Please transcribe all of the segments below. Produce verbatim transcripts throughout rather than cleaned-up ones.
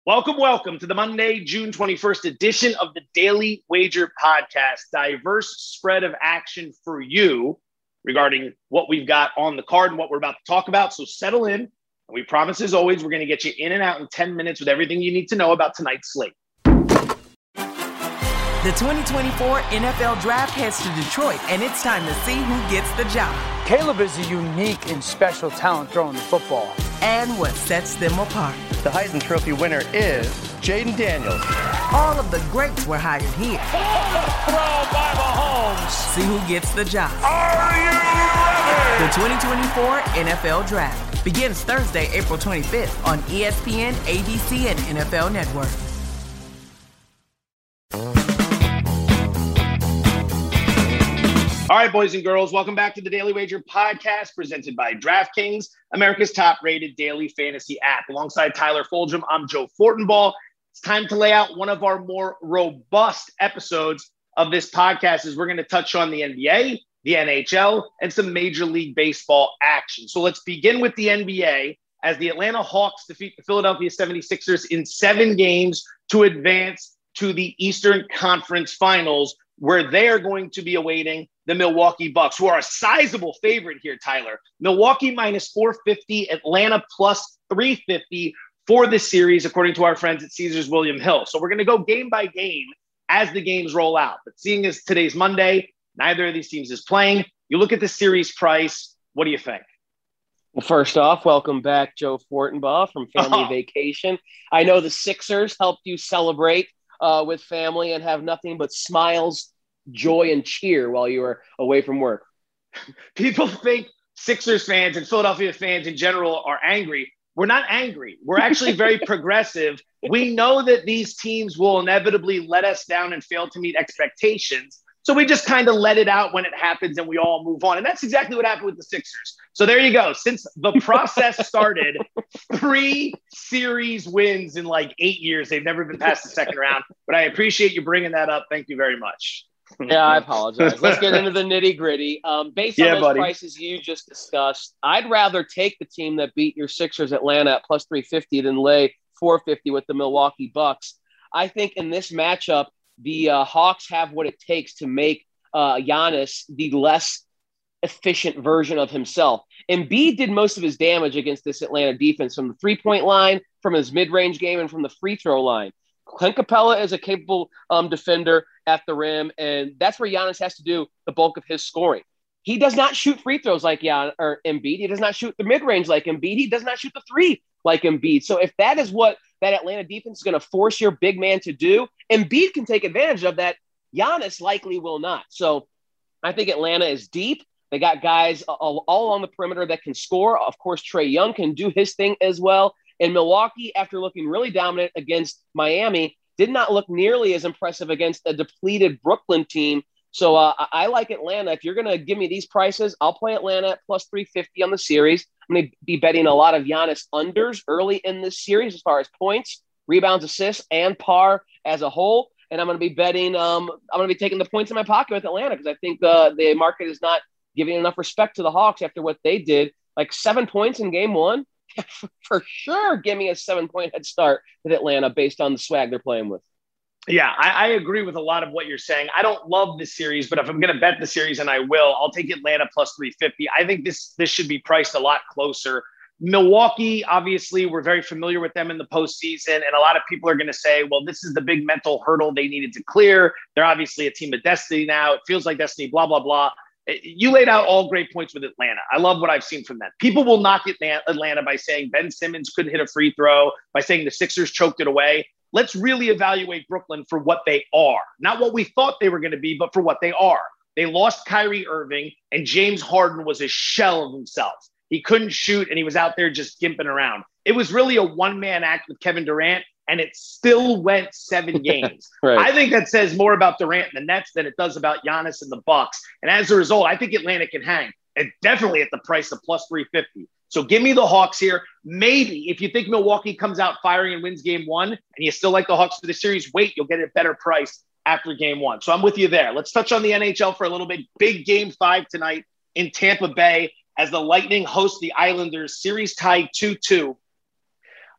Welcome, welcome to the Monday, June twenty-first edition of the Daily Wager Podcast. Diverse spread of action for you regarding what we've got on the card and what we're about to talk about. So settle in. And we promise, as always, we're going to get you in and out in ten minutes with everything you need to know about tonight's slate. The twenty twenty-four N F L Draft heads to Detroit, and it's time to see who gets the job. Caleb is a unique and special talent throwing the football. And what sets them apart. The Heisman Trophy winner is Jaden Daniels. All of the greats were hired here. Throw by Mahomes. See who gets the job. Are you ready? The twenty twenty-four N F L Draft begins Thursday, April twenty-fifth on E S P N, A B C, and N F L Network. All right, boys and girls, welcome back to the Daily Wager Podcast presented by DraftKings, America's top-rated daily fantasy app. Alongside Tyler Foldrum, I'm Joe Fortenbaugh. It's time to lay out one of our more robust episodes of this podcast as we're going to touch on the N B A, the N H L, and some Major League Baseball action. So let's begin with the N B A as the Atlanta Hawks defeat the Philadelphia seventy-sixers in seven games to advance to the Eastern Conference Finals, where they are going to be awaiting the Milwaukee Bucks, who are a sizable favorite here, Tyler. Milwaukee minus four fifty, Atlanta plus three fifty for the series, according to our friends at Caesars William Hill. So we're going to go game by game as the games roll out. But seeing as today's Monday, neither of these teams is playing. You look at the series price. What do you think? Well, first off, welcome back, Joe Fortenbaugh from Family Oh. Vacation. I know the Sixers helped you celebrate uh, with family and have nothing but smiles, joy, and cheer while you were away from work. People think Sixers fans and Philadelphia fans in general are angry. We're not angry. We're actually very progressive. We know that these teams will inevitably let us down and fail to meet expectations. So we just kind of let it out when it happens and we all move on. And that's exactly what happened with the Sixers. So there you go. Since the process started, three series wins in like eight years. They've never been past the second round. But I appreciate you bringing that up. Thank you very much. Yeah, I apologize. Let's get into the nitty gritty. Um, based on Yeah, those buddy. prices you just discussed, I'd rather take the team that beat your Sixers Atlanta at plus three fifty than lay four fifty with the Milwaukee Bucks. I think in this matchup, the uh, Hawks have what it takes to make uh, Giannis the less efficient version of himself. Embiid did most of his damage against this Atlanta defense from the three-point line, from his mid-range game, and from the free throw line. Clint Capella is a capable um, defender at the rim, and that's where Giannis has to do the bulk of his scoring. He does not shoot free throws like Gian, or Embiid. He does not shoot the mid-range like Embiid. He does not shoot the three like Embiid. So if that is what that Atlanta defense is going to force your big man to do, Embiid can take advantage of that. Giannis likely will not. So I think Atlanta is deep. They got guys all, all on the perimeter that can score. Of course, Trae Young can do his thing as well. And Milwaukee, after looking really dominant against Miami, did not look nearly as impressive against a depleted Brooklyn team. So uh, I like Atlanta. If you're going to give me these prices, I'll play Atlanta at plus three fifty on the series. I'm going to be betting a lot of Giannis unders early in this series as far as points, rebounds, assists, and par as a whole. And I'm going to be betting um, – I'm going to be taking the points in my pocket with Atlanta because I think the, the market is not giving enough respect to the Hawks after what they did. Like seven points in game one. For sure, give me a seven-point head start with Atlanta based on the swag they're playing with. Yeah, I, I agree with a lot of what you're saying. I don't love this series, but if I'm going to bet the series, and I will, I'll take Atlanta plus three fifty. I think this this should be priced a lot closer. Milwaukee, obviously, we're very familiar with them in the postseason, and a lot of people are going to say, well, this is the big mental hurdle they needed to clear. They're obviously a team of destiny now. It feels like destiny, blah, blah, blah. You laid out all great points with Atlanta. I love what I've seen from them. People will knock Atlanta by saying Ben Simmons couldn't hit a free throw, by saying the Sixers choked it away. Let's really evaluate Brooklyn for what they are. Not what we thought they were going to be, but for what they are. They lost Kyrie Irving, and James Harden was a shell of himself. He couldn't shoot, and he was out there just gimping around. It was really a one-man act with Kevin Durant, and it still went seven games. Right. I think that says more about Durant and the Nets than it does about Giannis and the Bucks. And as a result, I think Atlanta can hang, and definitely at the price of plus three fifty. So give me the Hawks here. Maybe if you think Milwaukee comes out firing and wins game one, and you still like the Hawks for the series, wait, you'll get a better price after game one. So I'm with you there. Let's touch on the N H L for a little bit. Big game five tonight in Tampa Bay as the Lightning host the Islanders. Series tied two two.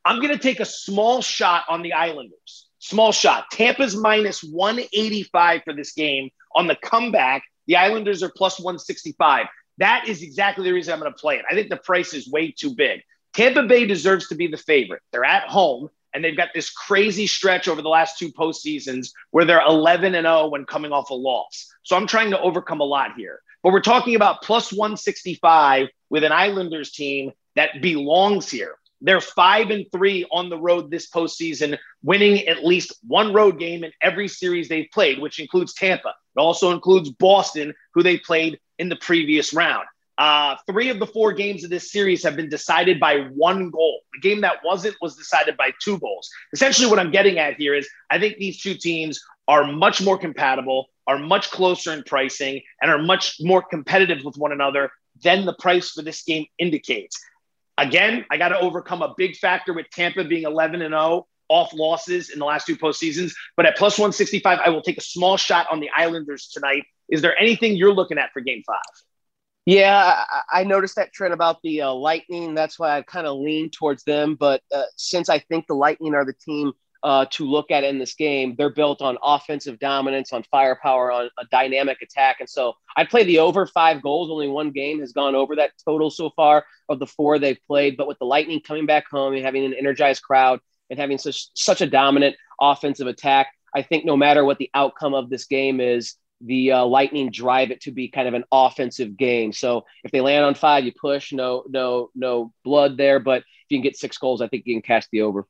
I'm going to take a small shot on the Islanders. Small shot. Tampa's minus one eighty-five for this game. On the comeback, the Islanders are plus one sixty-five. That is exactly the reason I'm going to play it. I think the price is way too big. Tampa Bay deserves to be the favorite. They're at home, and they've got this crazy stretch over the last two postseasons where they're eleven and oh when coming off a loss. So I'm trying to overcome a lot here. But we're talking about plus one sixty-five with an Islanders team that belongs here. They're five and three on the road this postseason, winning at least one road game in every series they've played, which includes Tampa. It also includes Boston, who they played in the previous round. Uh, three of the four games of this series have been decided by one goal. The game that wasn't was decided by two goals. Essentially what I'm getting at here is I think these two teams are much more compatible, are much closer in pricing, and are much more competitive with one another than the price for this game indicates. Again, I got to overcome a big factor with Tampa being eleven and oh off losses in the last two postseasons. But at plus one sixty-five, I will take a small shot on the Islanders tonight. Is there anything you're looking at for game five? Yeah, I, I noticed that trend about the uh, Lightning. That's why I kind of lean towards them. But uh, since I think the Lightning are the team uh, to look at in this game, they're built on offensive dominance, on firepower, on a dynamic attack. And so I'd play the over five goals. Only one game has gone over that total so far of the four they've played. But with the Lightning coming back home and having an energized crowd and having such, such a dominant offensive attack, I think no matter what the outcome of this game is, the uh, Lightning drive it to be kind of an offensive game. So if they land on five, you push, no, no, no blood there. But if you can get six goals, I think you can cash the over.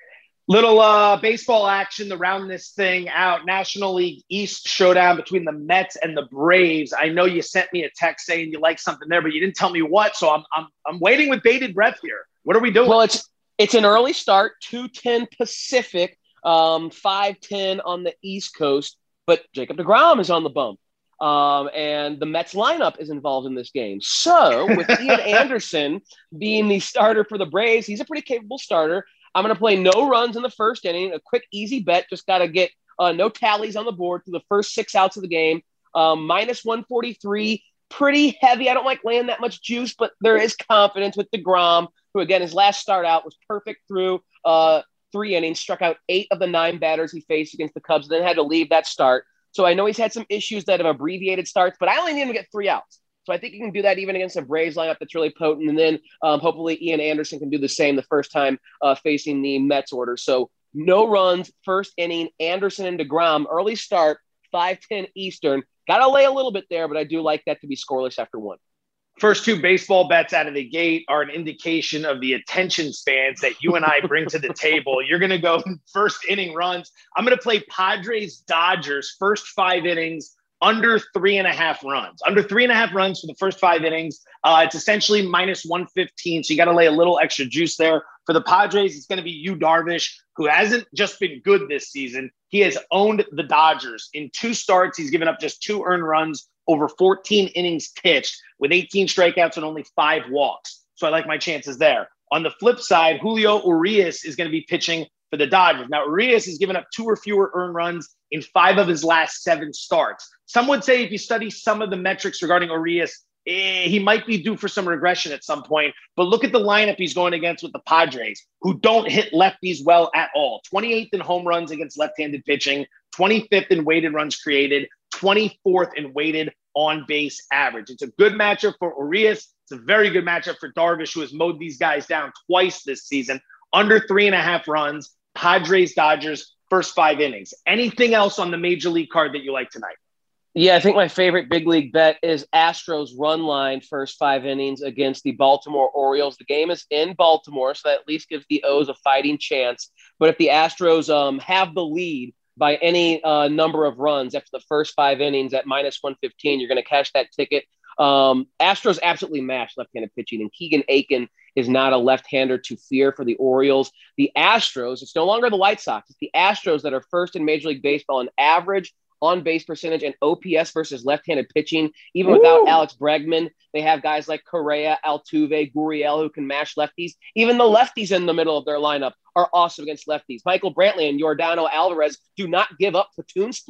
Little uh, baseball action to round this thing out. National League East showdown between the Mets and the Braves. I know you sent me a text saying you like something there, but you didn't tell me what. So I'm I'm I'm waiting with bated breath here. What are we doing? Well, it's it's an early start, two ten Pacific, um, five ten on the East Coast. But Jacob deGrom is on the bump, um, and the Mets lineup is involved in this game. So with Ian Anderson being the starter for the Braves, he's a pretty capable starter. I'm going to play no runs in the first inning, a quick, easy bet. Just got to get uh, no tallies on the board through the first six outs of the game. Um, minus one forty-three, pretty heavy. I don't like laying that much juice, but there is confidence with deGrom, who, again, his last start out was perfect through uh, – three innings, struck out eight of the nine batters he faced against the Cubs, then had to leave that start. So I know he's had some issues that have abbreviated starts, but I only need him to get three outs. So I think he can do that even against a Braves lineup that's really potent. And then um, hopefully Ian Anderson can do the same the first time uh, facing the Mets order. So no runs, first inning, Anderson and deGrom, early start, five ten Eastern. Got to lay a little bit there, but I do like that to be scoreless after one. First two baseball bets out of the gate are an indication of the attention spans that you and I bring to the table. You're going to go first inning runs. I'm going to play Padres Dodgers first five innings under three and a half runs. Under three and a half runs for the first five innings. Uh, it's essentially minus one fifteen. So you got to lay a little extra juice there. For the Padres, it's going to be Yu Darvish, who hasn't just been good this season. He has owned the Dodgers. In two starts, he's given up just two earned runs over fourteen innings pitched with eighteen strikeouts and only five walks. So I like my chances there. On the flip side, Julio Urias is going to be pitching for the Dodgers. Now, Urias has given up two or fewer earned runs in five of his last seven starts. Some would say if you study some of the metrics regarding Urias, eh, he might be due for some regression at some point. But look at the lineup he's going against with the Padres, who don't hit lefties well at all. twenty-eighth in home runs against left-handed pitching, twenty-fifth in weighted runs created, twenty-fourth in weighted on-base average. It's a good matchup for Urias. It's a very good matchup for Darvish, who has mowed these guys down twice this season. Under three and a half runs, Padres, Dodgers, first five innings. Anything else on the Major League card that you like tonight? Yeah, I think my favorite big league bet is Astros run line first five innings against the Baltimore Orioles. The game is in Baltimore, so that at least gives the O's a fighting chance. But if the Astros um, have the lead by any uh, number of runs after the first five innings at minus one fifteen, you're going to cash that ticket. Um, Astros absolutely mashed left-handed pitching, and Keegan Aiken is not a left-hander to fear for the Orioles. The Astros, it's no longer the White Sox. It's the Astros that are first in Major League Baseball in average on-base percentage and O P S versus left-handed pitching. Even Ooh. Without Alex Bregman, they have guys like Correa, Altuve, Gurriel who can mash lefties. Even the lefties in the middle of their lineup are awesome against lefties. Michael Brantley and Yordan Alvarez do not give up platoon splits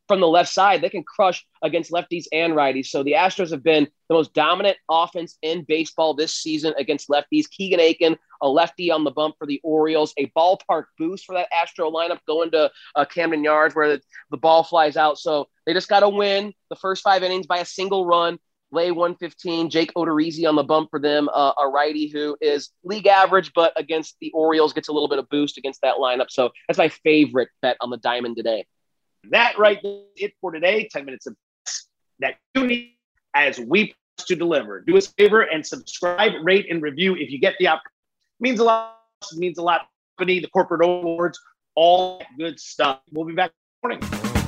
from the left side, they can crush against lefties and righties. So the Astros have been the most dominant offense in baseball this season against lefties. Keegan Aiken, a lefty on the bump for the Orioles, a ballpark boost for that Astro lineup going to uh, Camden Yards where the, the ball flies out. So they just got to win the first five innings by a single run. Lay one fifteen, Jake Odorizzi on the bump for them, uh, a righty who is league average, but against the Orioles gets a little bit of boost against that lineup. So that's my favorite bet on the diamond today. That right there is it for today. ten minutes of that you need as we promise to deliver. Do us a favor and subscribe, rate, and review if you get the opportunity. It means a lot. It means a lot. The company, the corporate awards, all that good stuff. We'll be back in the morning.